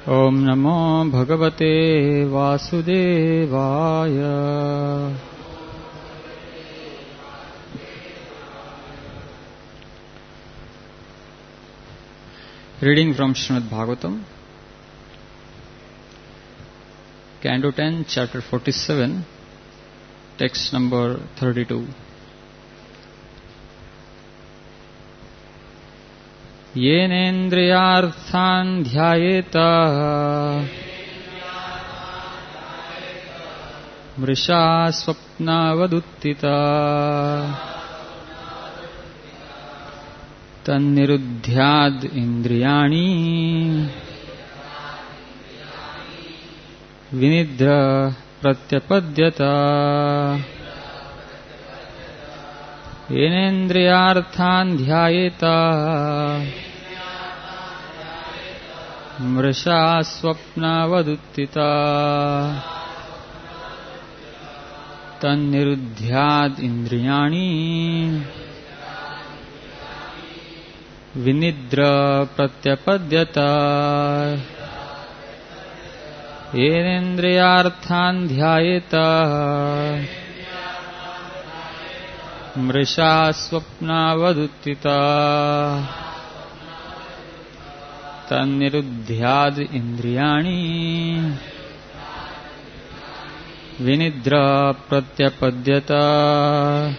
Om Namo Bhagavate Vasudevaya. Reading from Srimad Bhagavatam, Canto 10, Chapter 47, text number 32. Yenendriyarthan dhyayeta mrisha swapna vaduttita tannirudhyad indriyani vinidra pratyapadyata. Yenendriyarthan dhyayeta mrisha swapna vaduttita tannirudhyad indriyani vinidra pratyapadyata. Yenendriyarthan dhyayeta mrisha swapna vaduttita tannirudhyad indriyani vinidra pratyapadyata.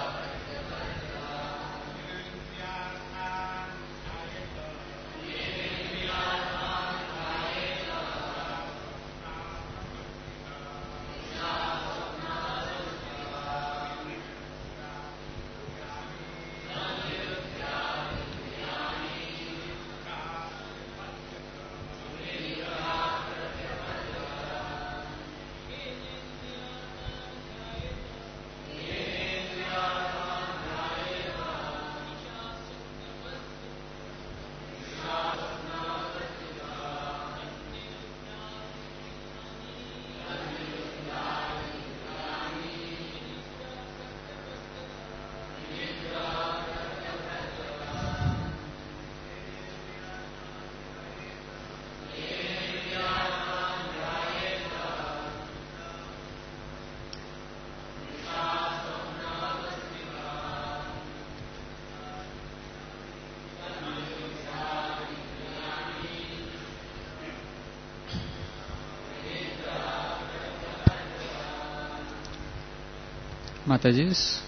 Matajis.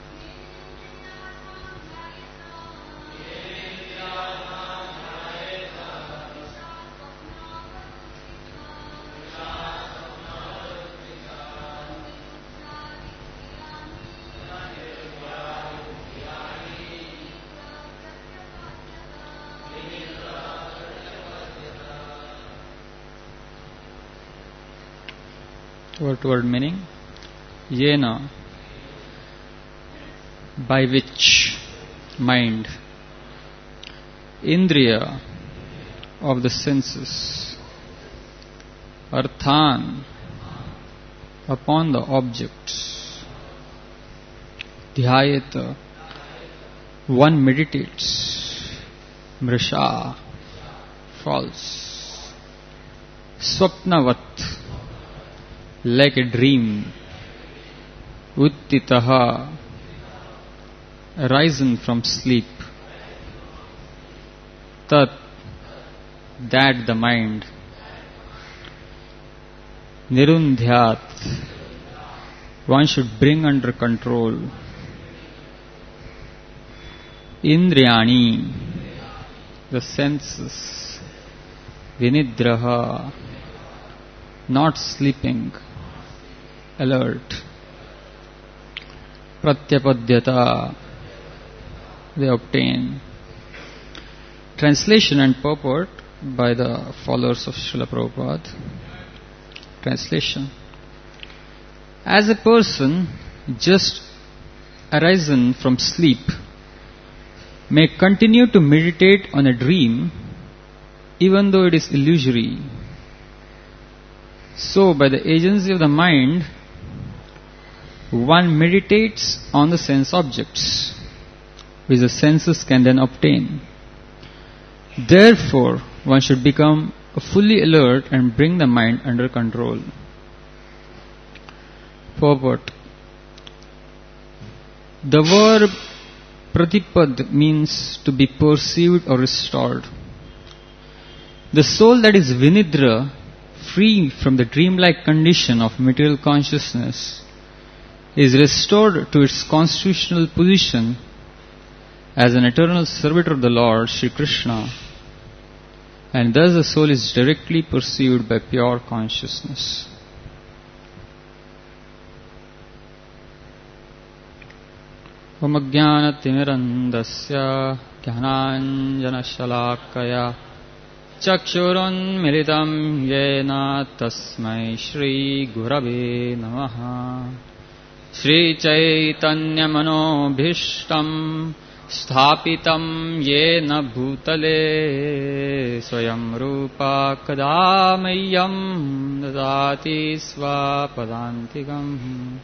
Word to word meaning. Yena, by which mind, indriya, of the senses, arthan, upon the objects, dhyayeta, one meditates, mrisha, false, swapnavat, like a dream, uttitaha, arisen from sleep, tat, that the mind, nirundhyat, one should bring under control, indriyani, the senses, vinidraha, not sleeping, alert, pratyapadyata, they obtain. Translation and purport by the followers of Srila Prabhupada. Translation. As a person just arisen from sleep may continue to meditate on a dream even though it is illusory, so by the agency of the mind one meditates on the sense objects which the senses can then obtain. Therefore, one should become fully alert and bring the mind under control. Purport. The verb pratipad means to be perceived or restored. The soul that is vinidra, free from the dreamlike condition of material consciousness, is restored to its constitutional position as an eternal servitor of the Lord, Sri Krishna, and thus the soul is directly perceived by pure consciousness. Om Ajnana-timirandasya Jnananjana-shalakaya Chakshurunmilitam Yena Tasmai Shri Gurave Namaha. Shri Chaitanya Manobhishtam Sthapitam Yena Bhutale Swayam Rupa Kadamayam Dadati Svapadantikam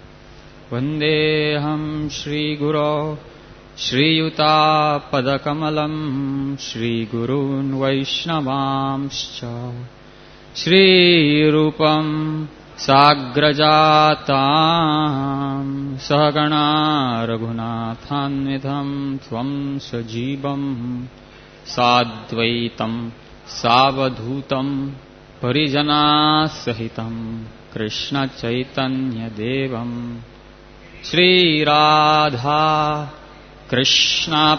Vandeham Shri Guru Shri Yuta Padakamalam Shri Gurun Vaishnavamscha Shri Rupam Sagrajatam Sahagana Raghunathanvidham Tvam Sajivam Sadvaitam Savadhutam Parijana Sahitam Krishna Chaitanya Devam Shri Radha Krishna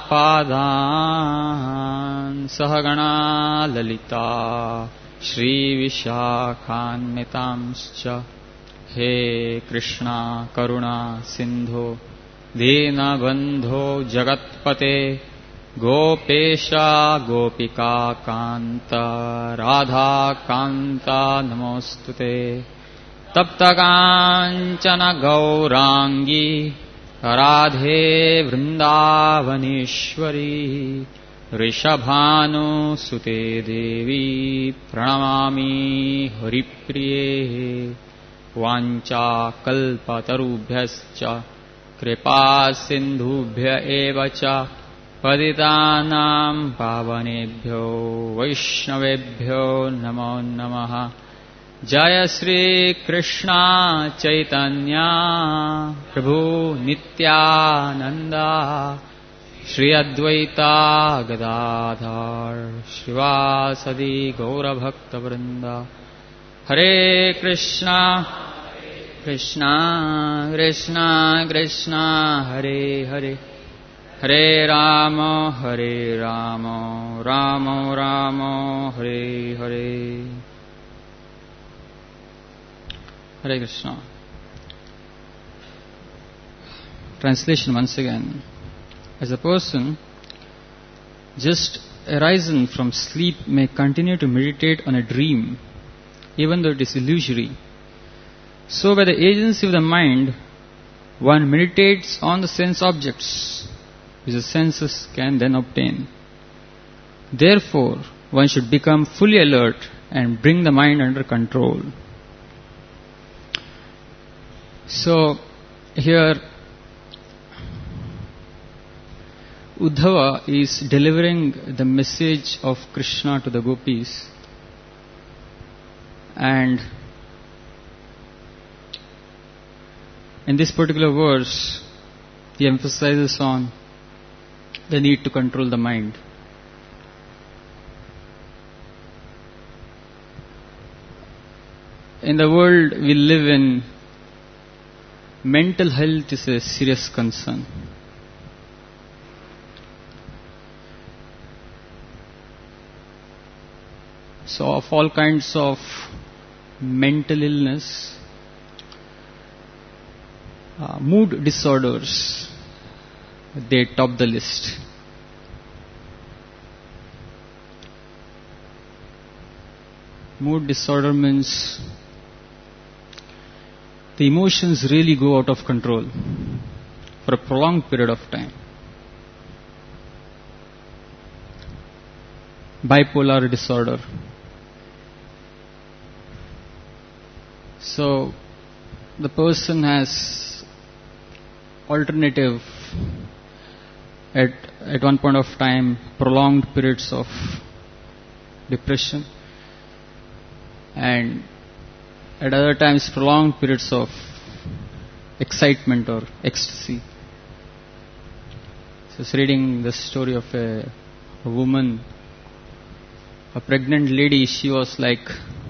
Padan Sahagana Lalita Shri Vishakhanmitamscha He Krishna Karuna Sindho Dina Bandho Jagatpate Gopesha Gopika Kanta Radha Kanta Namostute Tapta Kanchana Gaurangi Radhe Vrindavaneshwari Rishabhanu Sute Devi Pranamami Haripriye Vancha Kalpatarubhyascha Kripa Sindhubhya Evacha Paditanam Pavanebhyo Vaishnavebhyo Namo Namaha. Jaya Sri Krishna Chaitanya Prabhu Nityananda Shri Advaita Gadadhar Shivasadi Gaura Bhakta Vrinda. Hare Krishna Krishna Krishna Krishna Hare Hare Hare Rama Hare Rama Rama Rama Hare Hare. Hare Krishna. Translation once again. As a person just arisen from sleep may continue to meditate on a dream, even though it is illusory, so by the agency of the mind, one meditates on the sense objects which the senses can then obtain. Therefore, one should become fully alert and bring the mind under control. So, here Uddhava is delivering the message of Krishna to the gopis, and in this particular verse he emphasizes on the need to control the mind. In the world we live in, mental health is a serious concern. So of all kinds of mental illness, mood disorders, they top the list. Mood disorder means the emotions really go out of control for a prolonged period of time. Bipolar disorder. So the person has alternative at one point of time prolonged periods of depression, and at other times prolonged periods of excitement or ecstasy. So I was reading the story of a woman, a pregnant lady. She was like,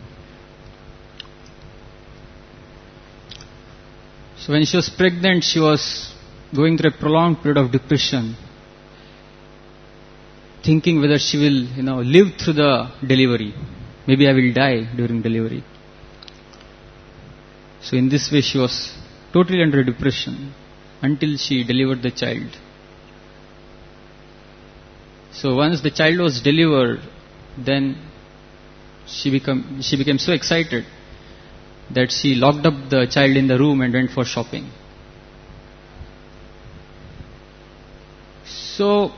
so when she was pregnant, she was going through a prolonged period of depression, thinking whether she will, live through the delivery. Maybe I will die during delivery. So in this way, she was totally under depression until she delivered the child. So once the child was delivered, then she became so excited that she locked up the child in the room and went for shopping. So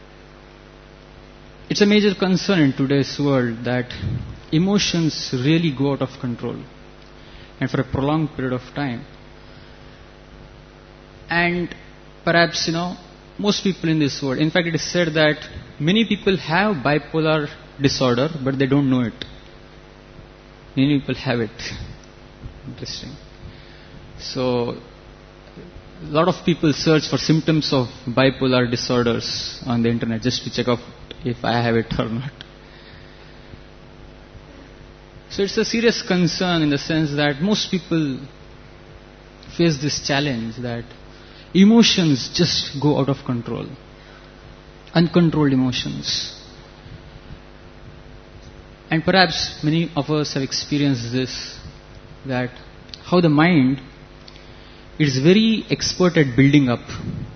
it's a major concern in today's world that emotions really go out of control, and for a prolonged period of time. And perhaps, most people in this world, in fact it is said that many people have bipolar disorder, but they don't know it. Many people have it. Interesting. So, a lot of people search for symptoms of bipolar disorders on the internet just to check out if I have it or not. So it's a serious concern in the sense that most people face this challenge that emotions just go out of control. Uncontrolled emotions. And perhaps many of us have experienced this, that how the mind is very expert at building up.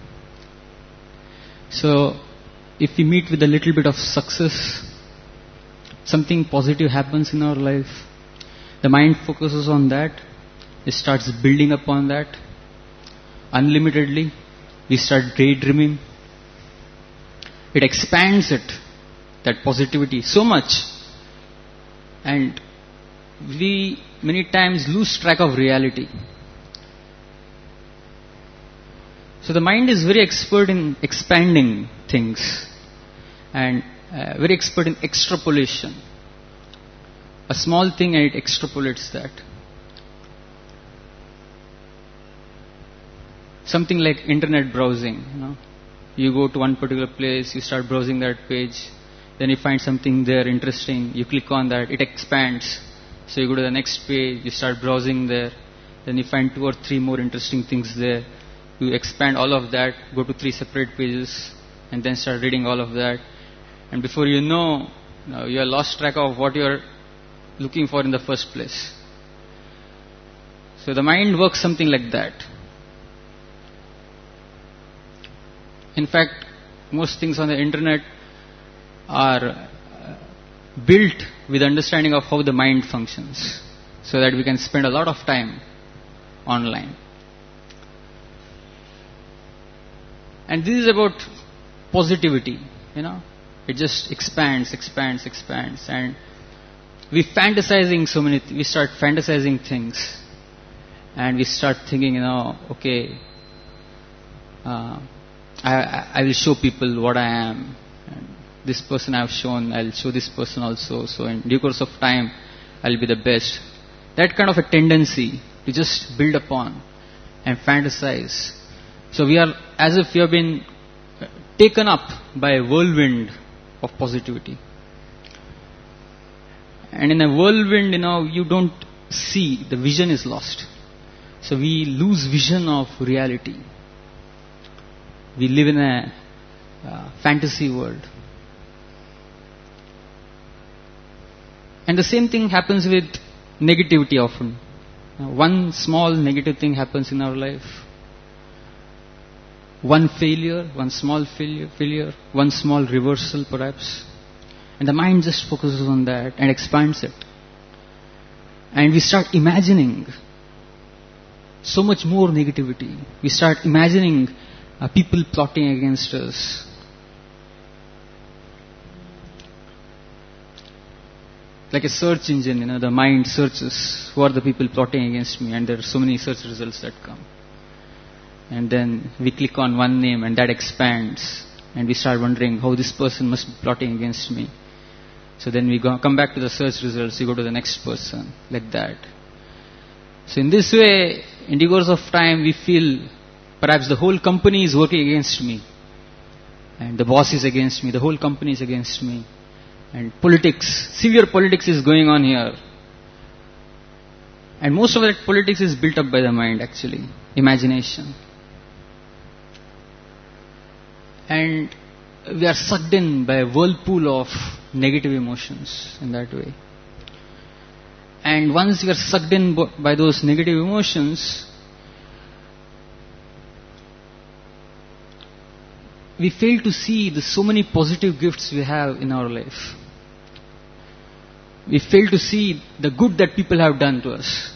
So if we meet with a little bit of success, something positive happens in our life, the mind focuses on that, it starts building upon that unlimitedly. We start daydreaming. It expands it, that positivity, so much, and we many times lose track of reality. So the mind is very expert in expanding things and very expert in extrapolation. A small thing and it extrapolates that. Something like internet browsing, You go to one particular place, you start browsing that page, then you find something there interesting, you click on that, it expands. So you go to the next page, you start browsing there, then you find 2 or 3 more interesting things there. You expand all of that, go to 3 separate pages, and then start reading all of that. And before you know, you are lost track of what you are looking for in the first place. So the mind works something like that. In fact, most things on the internet are built with understanding of how the mind functions, so that we can spend a lot of time online. And this is about positivity, It just expands, and we start fantasizing things, and we start thinking, okay, I will show people what I am. And this person I have shown, I'll show this person also. So in due course of time, I'll be the best. That kind of a tendency to just build upon and fantasize. So we are as if we have been taken up by a whirlwind of positivity. And in a whirlwind, you don't see, the vision is lost. So we lose vision of reality. We live in a fantasy world. And the same thing happens with negativity often. One small negative thing happens in our life. One failure, one small failure, one small reversal perhaps. And the mind just focuses on that and expands it. And we start imagining so much more negativity. We start imagining people plotting against us. Like a search engine, the mind searches who are the people plotting against me, and there are so many search results that come. And then we click on one name and that expands, and we start wondering how this person must be plotting against me. So then we come back to the search results, you go to the next person, like that. So in this way, in the course of time, we feel perhaps the whole company is working against me. And the boss is against me, the whole company is against me. And politics, severe politics is going on here. And most of that politics is built up by the mind actually, imagination. And we are sucked in by a whirlpool of negative emotions in that way. And once we are sucked in by those negative emotions, we fail to see the so many positive gifts we have in our life. We fail to see the good that people have done to us.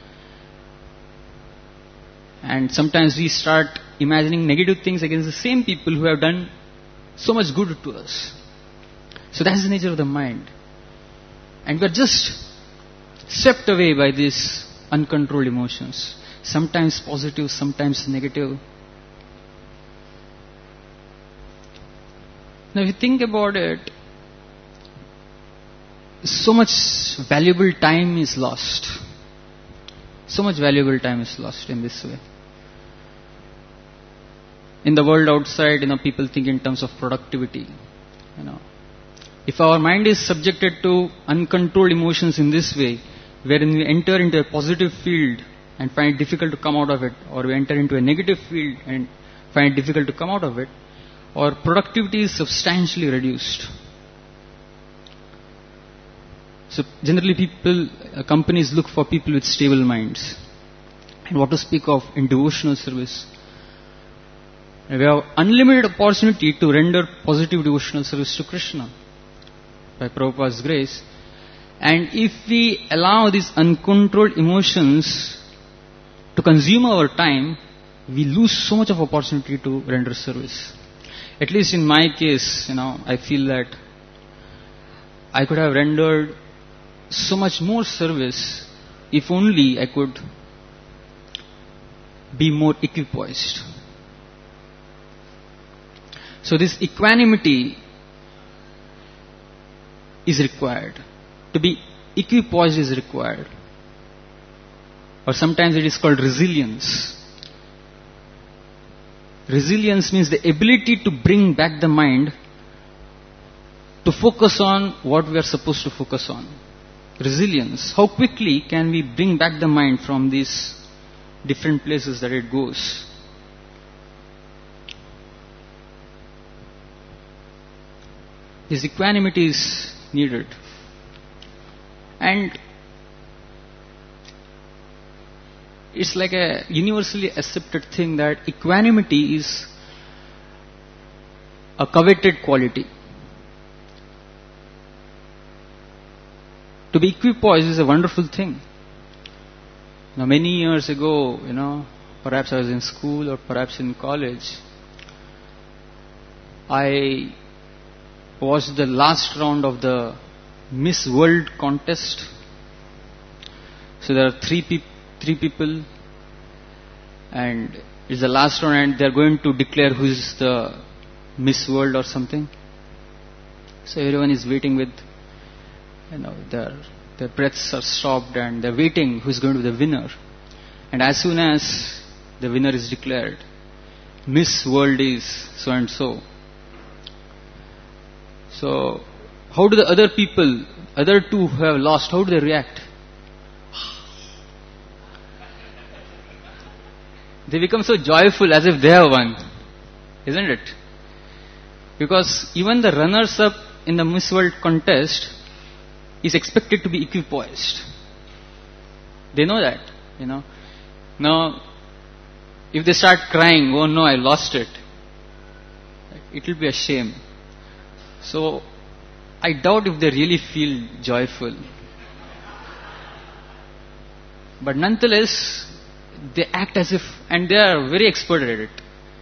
And sometimes we start imagining negative things against the same people who have done so much good to us. So that's the nature of the mind. And we are just swept away by these uncontrolled emotions. Sometimes positive, sometimes negative. Now if you think about it, so much valuable time is lost. So much valuable time is lost in this way. In the world outside, people think in terms of productivity. If our mind is subjected to uncontrolled emotions in this way, wherein we enter into a positive field and find it difficult to come out of it, or we enter into a negative field and find it difficult to come out of it, our productivity is substantially reduced. So generally companies look for people with stable minds. And what to speak of in devotional service? We have unlimited opportunity to render positive devotional service to Krishna by Prabhupada's grace. And if we allow these uncontrolled emotions to consume our time, we lose so much of opportunity to render service. At least in my case, I feel that I could have rendered so much more service if only I could be more equipoised. So this equanimity is required. To be equipoised is required. Or sometimes it is called resilience. Resilience means the ability to bring back the mind to focus on what we are supposed to focus on. Resilience. How quickly can we bring back the mind from these different places that it goes? This equanimity is needed. And it's like a universally accepted thing that equanimity is a coveted quality. To be equipoised is a wonderful thing. Now, many years ago, perhaps I was in school or perhaps in college, I watched the last round of the Miss World contest. So there are three people, and it's the last round, and they are going to declare who is the Miss World or something. So everyone is waiting with, their breaths are stopped and they're waiting who is going to be the winner. And as soon as the winner is declared, Miss World is so and so. So how do the other two who have lost, how do they react? They become so joyful as if they have won, isn't it? Because even the runners-up in the Miss World contest is expected to be equipoised. They know that, Now, if they start crying, oh no, I lost it, it will be a shame. So, I doubt if they really feel joyful. But nonetheless, they act as if, and they are very expert at it.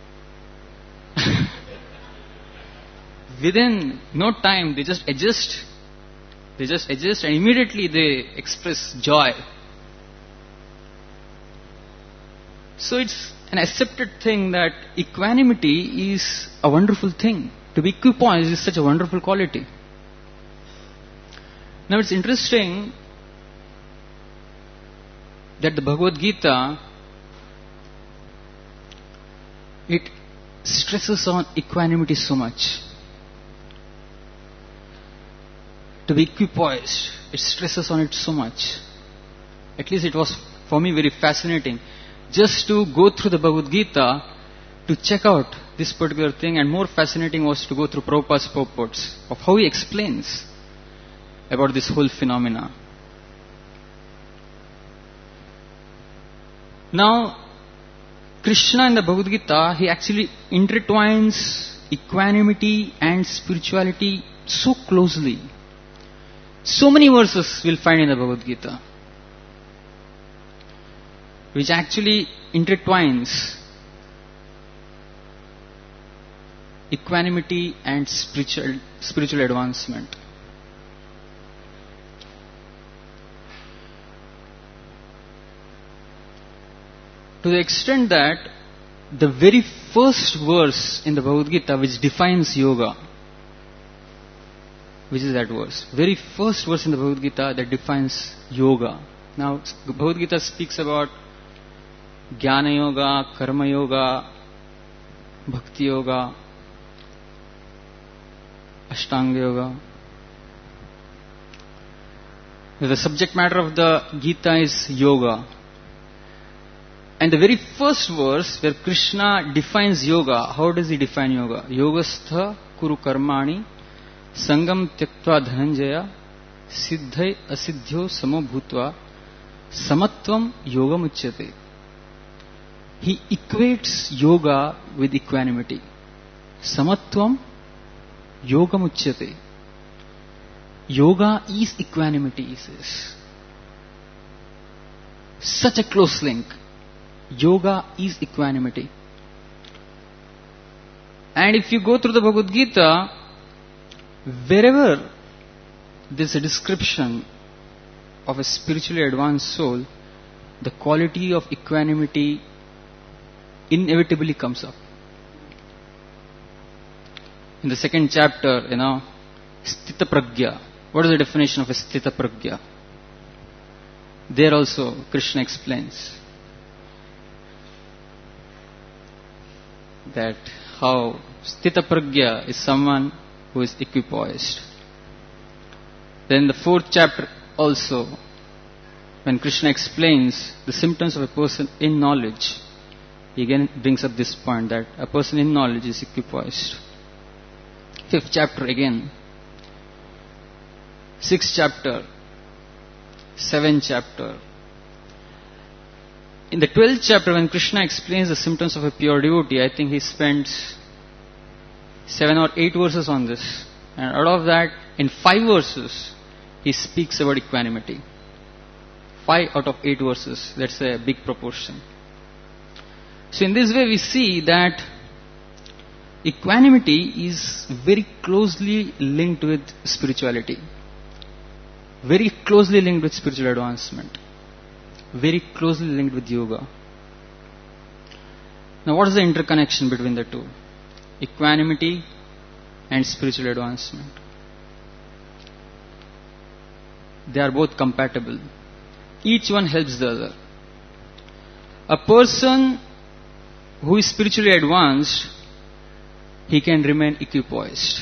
Within no time, they just adjust. And immediately they express joy. So it's an accepted thing that equanimity is a wonderful thing. To be equipoised is such a wonderful quality. Now it's interesting that the Bhagavad Gita, it stresses on equanimity so much. To be equipoised, it stresses on it so much. At least it was for me very fascinating just to go through the Bhagavad Gita to check out this particular thing, and more fascinating was to go through Prabhupada's purports of how he explains about this whole phenomena. Now, Krishna in the Bhagavad Gita, he actually intertwines equanimity and spirituality so closely. So many verses we'll find in the Bhagavad Gita which actually intertwines equanimity and spiritual advancement. To the extent that the very first verse in the Bhagavad Gita which defines yoga, which is that verse, very first verse in the Bhagavad Gita that defines yoga. Now, Bhagavad Gita speaks about Jnana Yoga, Karma Yoga, Bhakti Yoga, Ashtanga Yoga. The subject matter of the Gita is yoga. And the very first verse where Krishna defines yoga, how does he define yoga? Yogastha kuru karmani sangam tyaktva dhananjaya siddhai asiddhyo samo bhutva samatvam yogam uchyate. He equates yoga with equanimity. Samatvam yogam uchyate. Yoga is equanimity, he says. Such a close link. Yoga is equanimity. And if you go through the Bhagavad Gita, wherever there's a description of a spiritually advanced soul, the quality of equanimity inevitably comes up. In the second chapter, Sthita Pragya. What is the definition of a Sthita Pragya? There also Krishna explains that how Sthita Pragya is someone who is equipoised. Then the fourth chapter also, when Krishna explains the symptoms of a person in knowledge, he again brings up this point that a person in knowledge is equipoised. Fifth chapter again. Sixth chapter. Seventh chapter. In the 12th chapter, when Krishna explains the symptoms of a pure devotee, I think he spends 7 or 8 verses on this. And out of that, in 5 verses, he speaks about equanimity. 5 out of 8 verses. That's a big proportion. So in this way, we see that equanimity is very closely linked with spirituality. Very closely linked with spiritual advancement. Very closely linked with yoga. Now, what is the interconnection between the two? Equanimity and spiritual advancement. They are both compatible. Each one helps the other. A person who is spiritually advanced, he can remain equipoised.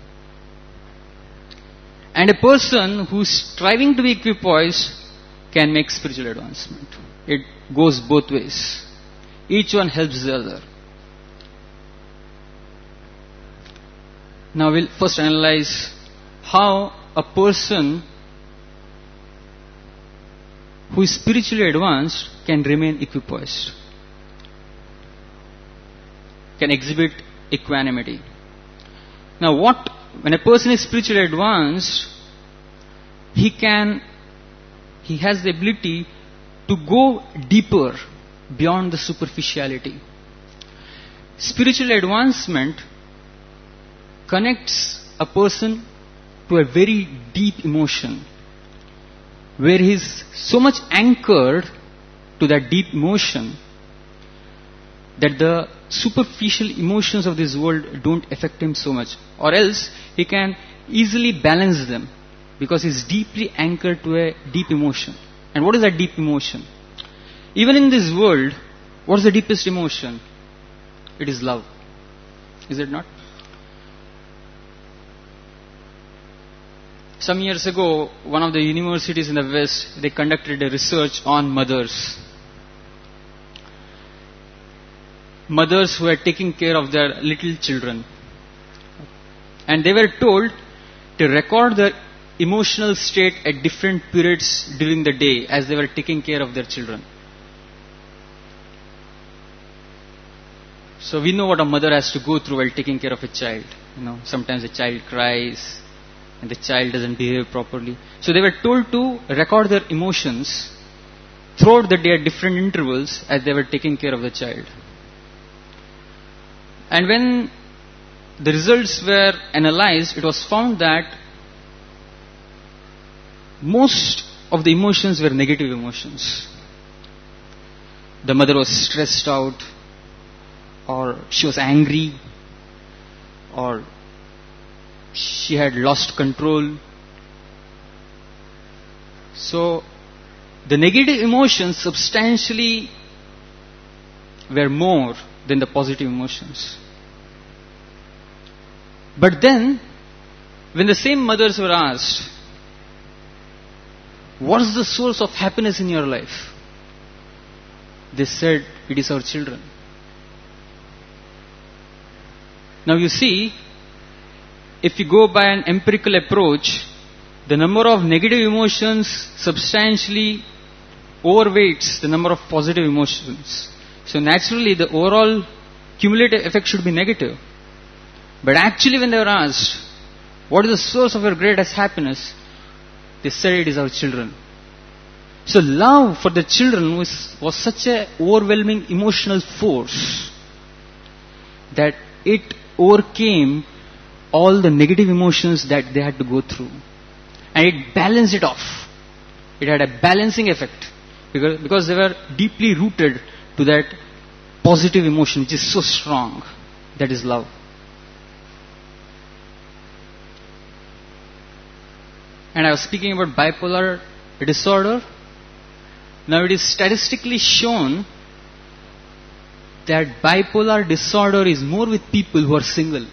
And a person who is striving to be equipoised can make spiritual advancement. It goes both ways. Each one helps the other. Now we'll first analyze how a person who is spiritually advanced can remain equipoised, can exhibit equanimity. Now when a person is spiritually advanced, he has the ability to go deeper beyond the superficiality. Spiritual advancement connects a person to a very deep emotion, where he is so much anchored to that deep emotion that the superficial emotions of this world don't affect him so much, or else he can easily balance them because he's deeply anchored to a deep emotion. And what is that deep emotion? Even in this world, what is the deepest emotion? It is love. Is it not? Some years ago, one of the universities in the West, they conducted a research on mothers. Mothers who are taking care of their little children. And they were told to record their emotional state at different periods during the day as they were taking care of their children. So we know what a mother has to go through while taking care of a child. Sometimes the child cries and the child doesn't behave properly. So they were told to record their emotions throughout the day at different intervals as they were taking care of the child. And when the results were analyzed, it was found that most of the emotions were negative emotions. The mother was stressed out, or she was angry, or she had lost control. So the negative emotions substantially were more than the positive emotions. But then, when the same mothers were asked, what is the source of happiness in your life? They said, it is our children. Now you see, if you go by an empirical approach, the number of negative emotions substantially overweights the number of positive emotions. So naturally the overall cumulative effect should be negative. But actually when they were asked, what is the source of your greatest happiness? They said it is our children. So love for the children was such an overwhelming emotional force that it overcame all the negative emotions that they had to go through. And it balanced it off. It had a balancing effect because they were deeply rooted to that positive emotion which is so strong. That is love. And I was speaking about bipolar disorder. Now it is statistically shown that bipolar disorder is more with people who are single.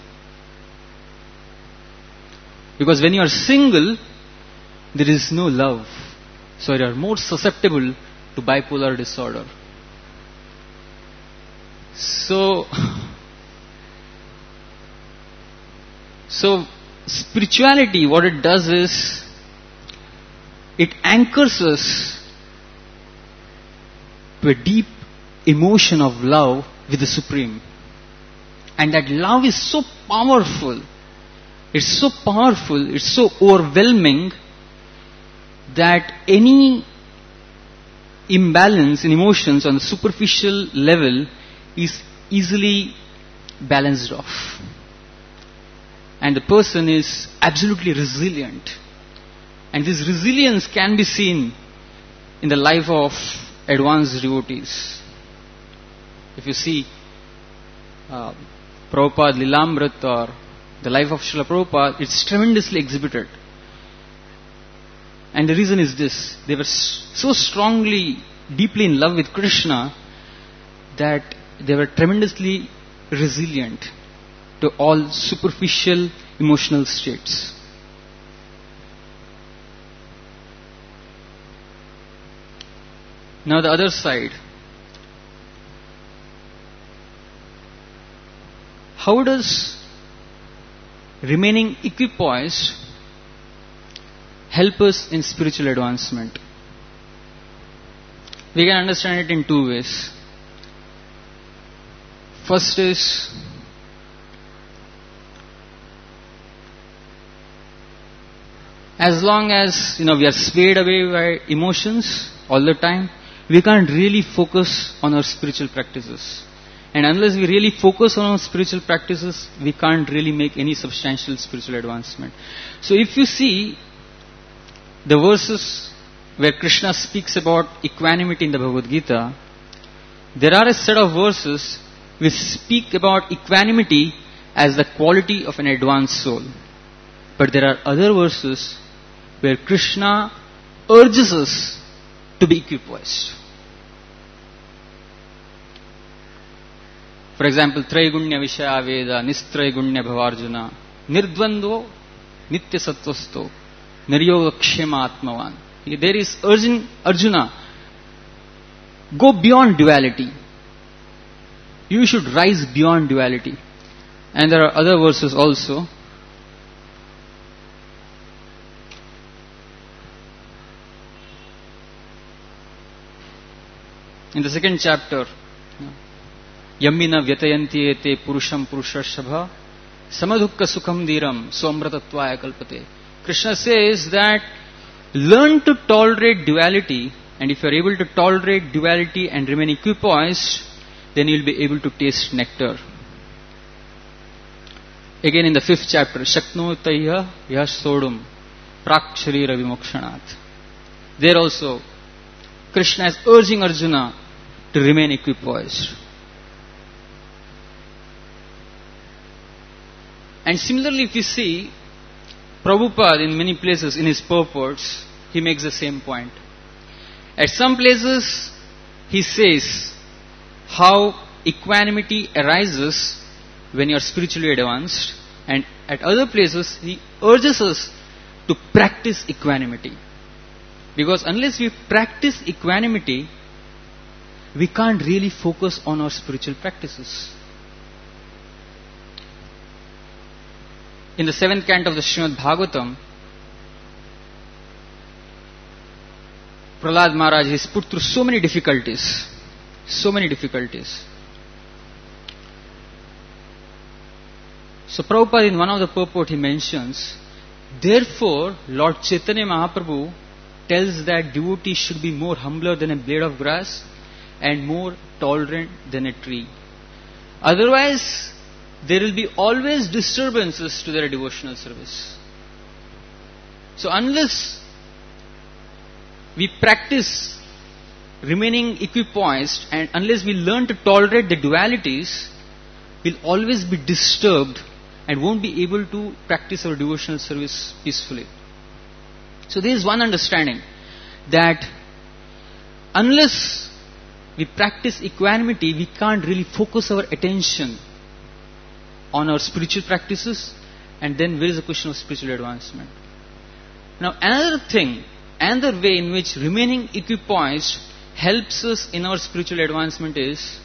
Because when you are single, there is no love. So you are more susceptible to bipolar disorder. So spirituality, what it does is, it anchors us to a deep emotion of love with the Supreme. And that love is so powerful. It's so powerful, it's so overwhelming that any imbalance in emotions on the superficial level is easily balanced off. And the person is absolutely resilient. And this resilience can be seen in the life of advanced devotees. If you see Prabhupada Lilamrit or the life of Srila Prabhupada, it's tremendously exhibited. And the reason is this: they were so strongly, deeply in love with Krishna that they were tremendously resilient to all superficial emotional states. Now the other side. How does remaining equipoised help us in spiritual advancement? We can understand it in two ways. First is, as long as we are swayed away by emotions all the time, we can't really focus on our spiritual practices. And unless we really focus on our spiritual practices, we can't really make any substantial spiritual advancement. So if you see the verses where Krishna speaks about equanimity in the Bhagavad Gita, there are a set of verses which speak about equanimity as the quality of an advanced soul. But there are other verses where Krishna urges us to be equipoised. For example, Traigunya Vishaya Veda, Nistraigunya Bhavarjuna, Nirdvando, Nitya Sattvasto, Niryoga Atmavan. There is urging Arjuna, go beyond duality. You should rise beyond duality. And there are other verses also. In the second chapter, Yammina Vyatayanti ete purusham purushashabha samadukka sukham dhiram swamratatvaya kalpate. Krishna says that learn to tolerate duality, and if you are able to tolerate duality and remain equipoised, then you will be able to taste nectar. Again in the 5th chapter, Shaknotaiha Yasodum Prak Sharira Vimokshanat. There also, Krishna is urging Arjuna to remain equipoised. And similarly, if you see, Prabhupada in many places in his purports, he makes the same point. At some places, he says how equanimity arises when you are spiritually advanced, and at other places, he urges us to practice equanimity. Because unless we practice equanimity, we can't really focus on our spiritual practices. In the 7th canto of the Srimad Bhagavatam, Prahlad Maharaj is put through so many difficulties. So Prabhupada in one of the purport he mentions, therefore Lord Chaitanya Mahaprabhu tells that devotees should be more humbler than a blade of grass and more tolerant than a tree. Otherwise, there will be always disturbances to their devotional service. So unless we practice remaining equipoised and unless we learn to tolerate the dualities, we'll always be disturbed and won't be able to practice our devotional service peacefully. So there is one understanding that unless we practice equanimity, we can't really focus our attention on our spiritual practices, and then where is the question of spiritual advancement? Now another way in which remaining equipoised helps us in our spiritual advancement is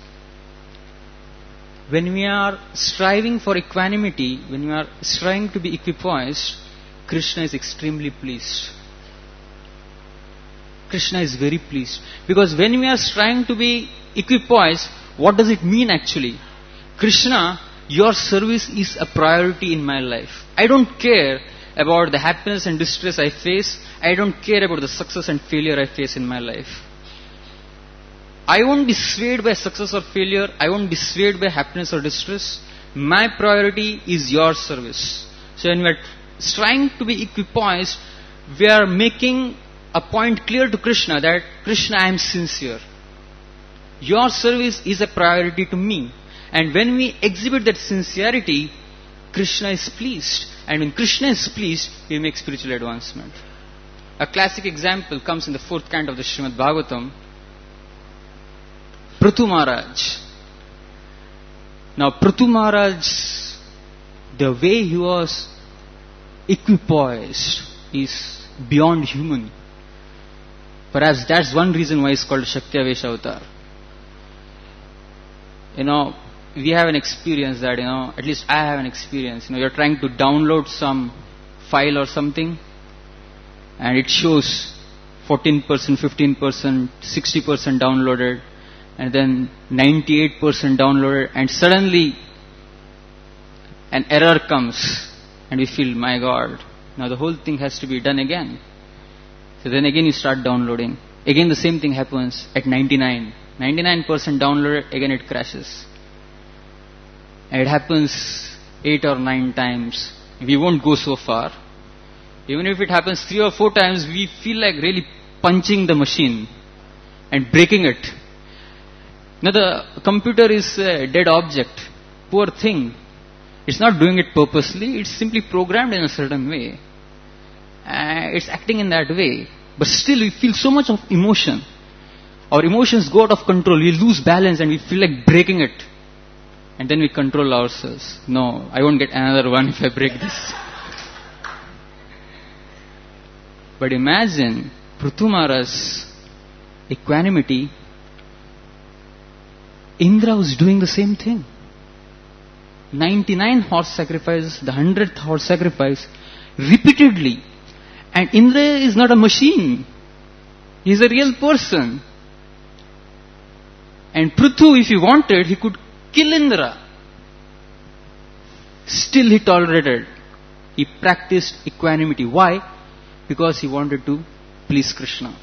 when we are striving for equanimity, when we are striving to be equipoised, Krishna is extremely pleased. Krishna is very pleased. Because when we are striving to be equipoised, what does it mean actually? Krishna, your service is a priority in my life. I don't care about the happiness and distress I face. I don't care about the success and failure I face in my life. I won't be swayed by success or failure. I won't be swayed by happiness or distress. My priority is your service. So when we are trying to be equipoised, we are making a point clear to Krishna that, Krishna, I am sincere. Your service is a priority to me. And when we exhibit that sincerity, Krishna is pleased. And when Krishna is pleased, we make spiritual advancement. A classic example comes in the 4th canto of the Srimad Bhagavatam. Prithu Maharaj. Now Prithu Maharaj, the way he was equipoised is beyond human. Perhaps that's one reason why he's called Shaktyavesh Avatar. We have an experience that, at least I have an experience. You're trying to download some file or something, and it shows 14%, 15%, 60% downloaded, and then 98% downloaded, and suddenly an error comes, and we feel, my God, now the whole thing has to be done again. So then again you start downloading. Again the same thing happens at 99% downloaded, again it crashes. And it happens 8 or 9 times. We won't go so far. Even if it happens 3 or 4 times, we feel like really punching the machine and breaking it. Now the computer is a dead object. Poor thing. It's not doing it purposely. It's simply programmed in a certain way. it's acting in that way. But still we feel so much of emotion. Our emotions go out of control. We lose balance and we feel like breaking it. And then we control ourselves. No, I won't get another one if I break this. But imagine Prithu Maharaj's equanimity. Indra was doing the same thing. 99 horse sacrifices, the 100th horse sacrifice, repeatedly. And Indra is not a machine. He is a real person. And Prithu, if he wanted, he could kill Indra. Still he tolerated. He practiced equanimity. Why? Because he wanted to please Krishna.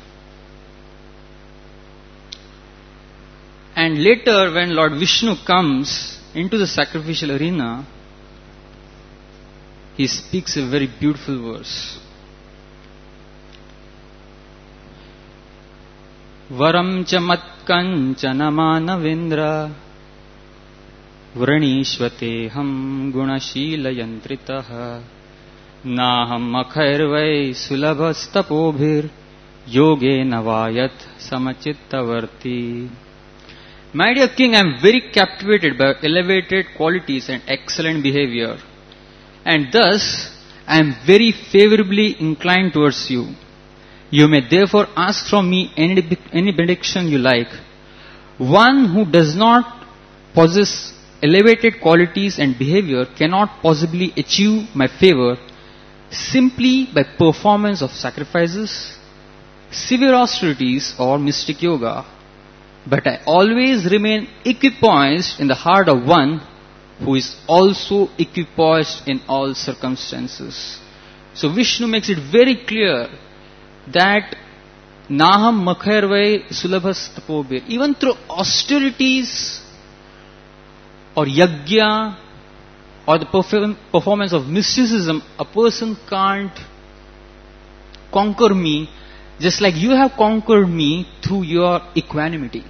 And later when Lord Vishnu comes into the sacrificial arena, he speaks a very beautiful verse. Varam cha matkanchana manavindra vranishvateham gunashila yantritaha naham akhairvai sulabhastapobhir yoge navayat samachittavarti. My dear king, I am very captivated by elevated qualities and excellent behavior, and thus I am very favorably inclined towards you. You may therefore ask from me any benediction you like. One who does not possess elevated qualities and behavior cannot possibly achieve my favor simply by performance of sacrifices, severe austerities or mystic yoga. But I always remain equipoised in the heart of one who is also equipoised in all circumstances. So Vishnu makes it very clear that Naham Makhairvai Sulabhas Tapobir. Even through austerities or yajna or the performance of mysticism, a person can't conquer me just like you have conquered me through your equanimity.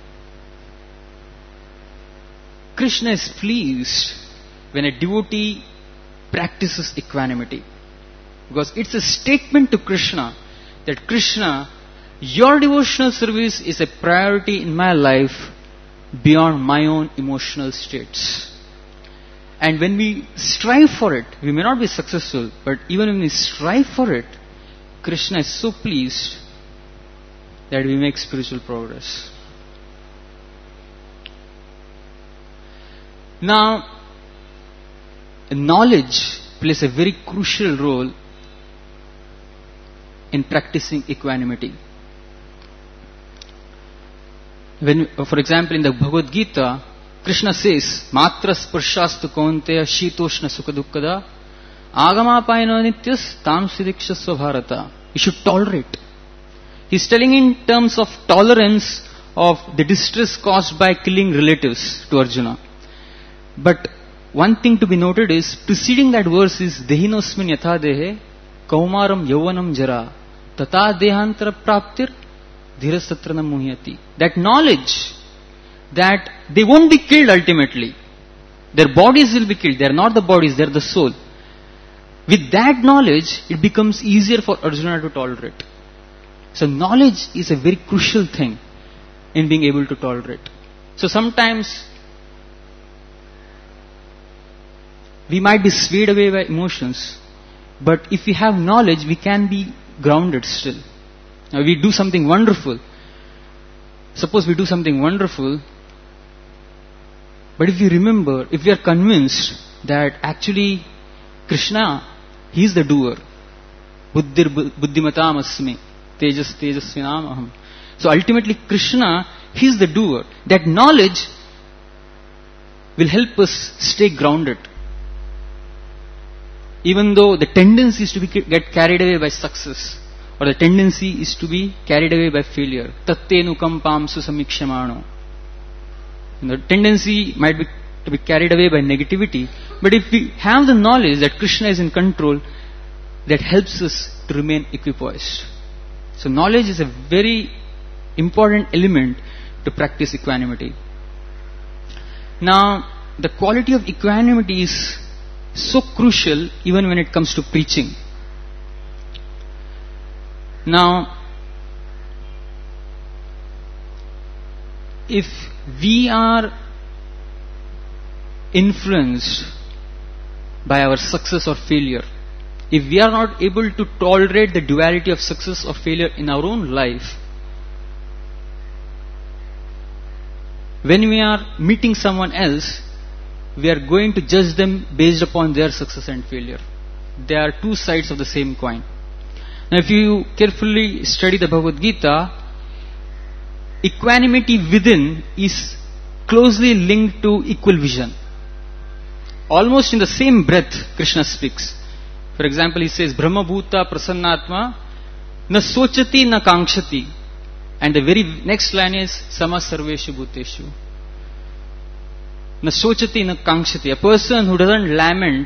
Krishna is pleased when a devotee practices equanimity, because it's a statement to Krishna that Krishna, your devotional service is a priority in my life beyond my own emotional states. And when we strive for it, we may not be successful, but even when we strive for it, Krishna is so pleased that we make spiritual progress. Now, knowledge plays a very crucial role in practicing equanimity. When, for example, in the Bhagavad Gita, Krishna says, Matra sparshastu kaunteya shitoshna sukhadukkada agamapaino nityas tam sidikshasva bharata. You should tolerate. He's telling in terms of tolerance of the distress caused by killing relatives to Arjuna. But one thing to be noted is, preceding that verse is Dehinosmin yatha dehe kaumaram yauvanam jara tata dehantara praptir dhirasatrana muhyati. That knowledge that they won't be killed ultimately. Their bodies will be killed. They are not the bodies, they are the soul. With that knowledge, it becomes easier for Arjuna to tolerate. So knowledge is a very crucial thing in being able to tolerate. So sometimes we might be swayed away by emotions, but if we have knowledge, we can be grounded still. Now we do something wonderful. Suppose we do something wonderful, but if we remember, if we are convinced that actually Krishna, He is the doer. Buddhir buddhimatam asmi, tejas tejasvinam aham. So ultimately Krishna, He is the doer. That knowledge will help us stay grounded. Even though the tendency is to get carried away by success, or the tendency is to be carried away by failure. Tattenu kampam susamikshamano. The tendency might be to be carried away by negativity, but if we have the knowledge that Krishna is in control, that helps us to remain equipoised. So knowledge is a very important element to practice equanimity. Now, the quality of equanimity is so crucial even when it comes to preaching. Now, if we are influenced by our success or failure, if we are not able to tolerate the duality of success or failure in our own life, when we are meeting someone else, we are going to judge them based upon their success and failure. They are two sides of the same coin. Now, if you carefully study the Bhagavad Gita, equanimity within is closely linked to equal vision. Almost in the same breath, Krishna speaks. For example, he says, Brahma Bhuta Prasannatma Na Sochati Na Kankshati. And the very next line is, Sama Sarveshu Bhuteshu. Na Sochati Na Kankshati. A person who doesn't lament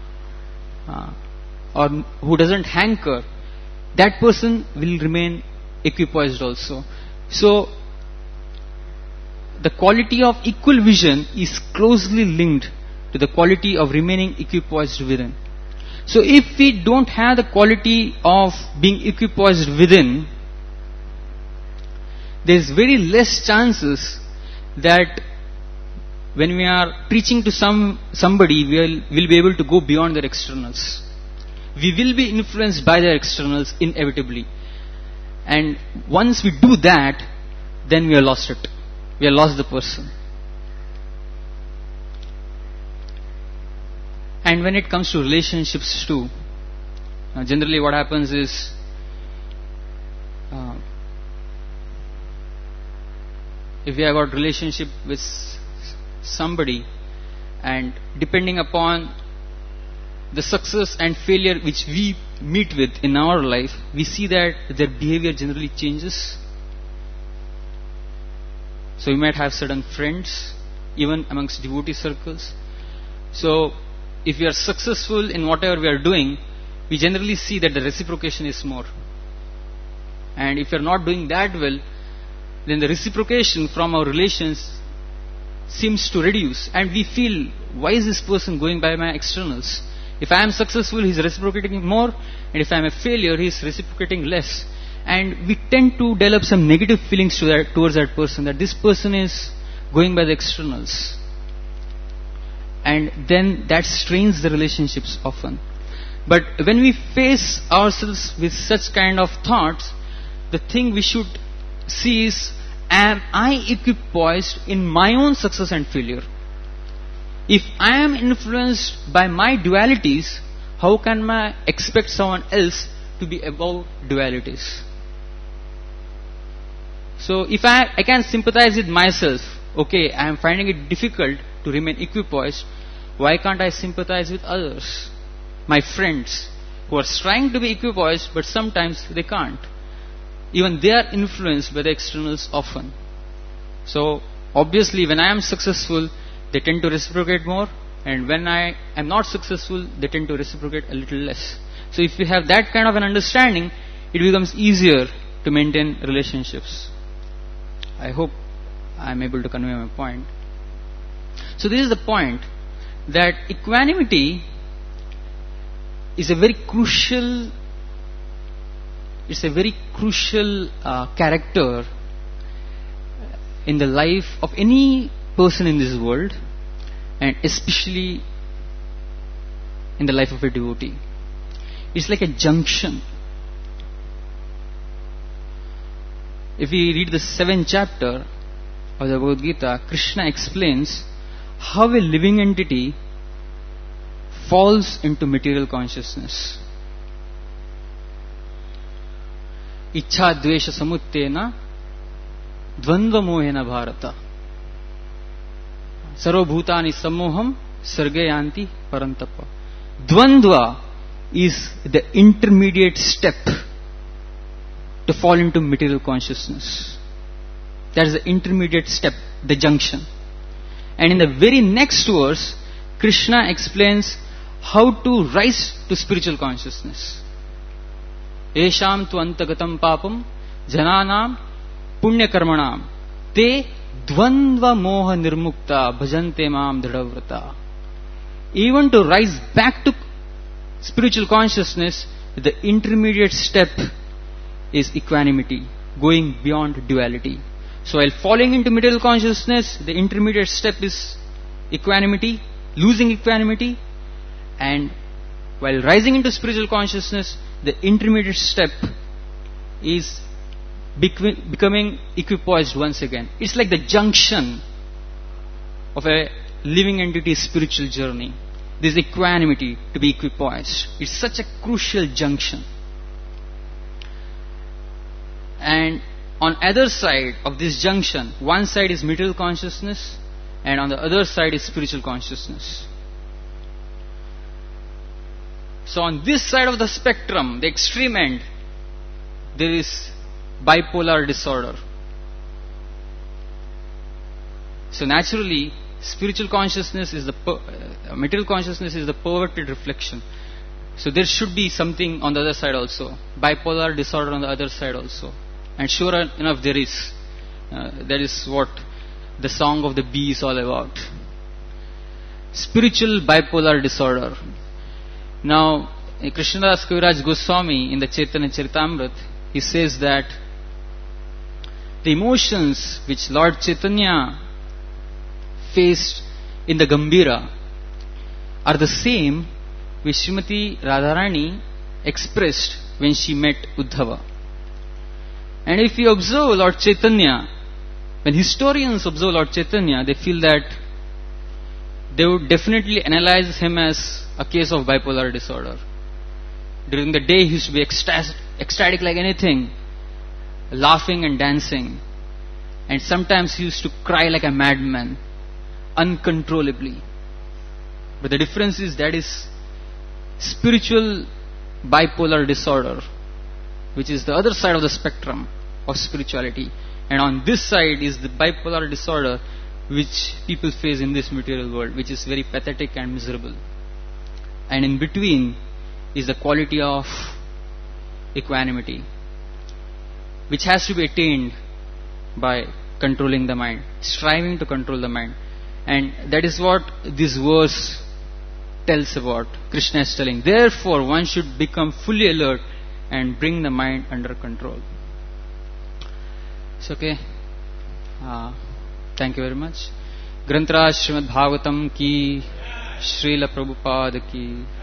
or who doesn't hanker, that person will remain equipoised also. So, the quality of equal vision is closely linked to the quality of remaining equipoised within. So, if we don't have the quality of being equipoised within, there is very less chances that when we are preaching to somebody, we'll be able to go beyond their externals. We will be influenced by their externals inevitably. And once we do that, then we are lost it. We are lost the person. And when it comes to relationships too, generally what happens is, if we have got relationship with somebody, and depending upon the success and failure which we meet with in our life, we see that their behavior generally changes. So we might have certain friends, even amongst devotee circles. So if we are successful in whatever we are doing, we generally see that the reciprocation is more. And if we are not doing that well, then the reciprocation from our relations seems to reduce. And we feel, why is this person going by my externals? If I am successful, he is reciprocating more. And if I am a failure, he is reciprocating less. And we tend to develop some negative feelings towards that person, that this person is going by the externals. And then that strains the relationships often. But when we face ourselves with such kind of thoughts, the thing we should see is, am I equipoised in my own success and failure? If I am influenced by my dualities, how can I expect someone else to be above dualities? So if I can sympathize with myself, okay, I am finding it difficult to remain equipoised, why can't I sympathize with others? My friends, who are trying to be equipoised, but sometimes they can't. Even they are influenced by the externals often. So obviously when I am successful, they tend to reciprocate more, and when I am not successful, they tend to reciprocate a little less. So if you have that kind of an understanding, it becomes easier to maintain relationships. I hope I am able to convey my point. So this is the point, that equanimity is a very crucial character in the life of any person in this world, and especially in the life of a devotee. It's like a junction. If we read the 7th chapter of the Bhagavad Gita, Krishna explains how a living entity falls into material consciousness. Ichha dvesha samuttena dvandva mohena bharata sarva bhutani sammoham sargayanti parantapa. Dvandva is the intermediate step to fall into material consciousness. That is the intermediate step, the junction. And in the very next verse, Krishna explains how to rise to spiritual consciousness. Esham tu antagatam papam jananam punya karmanam te dvandva moha nirmukta bhajante mam dhradavrata. Even to rise back to spiritual consciousness, the intermediate step is equanimity, going beyond duality. So while falling into material consciousness, the intermediate step is equanimity, losing equanimity, and while rising into spiritual consciousness, the intermediate step is becoming equipoised once again. It's like the junction of a living entity's spiritual journey. This equanimity, to be equipoised. It's such a crucial junction. And on either side of this junction, one side is material consciousness and on the other side is spiritual consciousness. So on this side of the spectrum, the extreme end, there is bipolar disorder. So naturally, spiritual consciousness is material consciousness is the perverted reflection. So there should be something on the other side also. Bipolar disorder on the other side also. And sure enough there is. That is what the Song of the Bee is all about. Spiritual bipolar disorder. Now, Krishnadas Kaviraj Goswami in the Chaitanya Charitamrita, he says that the emotions which Lord Chaitanya faced in the Gambhira are the same which Srimati Radharani expressed when she met Uddhava. And if you observe Lord Chaitanya, when historians observe Lord Chaitanya, they feel that they would definitely analyze him as a case of bipolar disorder. During the day he used to be ecstatic like anything, laughing and dancing. And sometimes he used to cry like a madman, uncontrollably. But the difference is that is spiritual bipolar disorder, which is the other side of the spectrum of spirituality. And on this side is the bipolar disorder which people face in this material world, which is very pathetic and miserable. And in between is the quality of equanimity, which has to be attained by controlling the mind, striving to control the mind. And that is what this verse tells about. Krishna is telling, therefore one should become fully alert and bring the mind under control. It's okay. Thank you very much. Grantaraj Srimad Bhagavatam ki, Srila Prabhupada ki.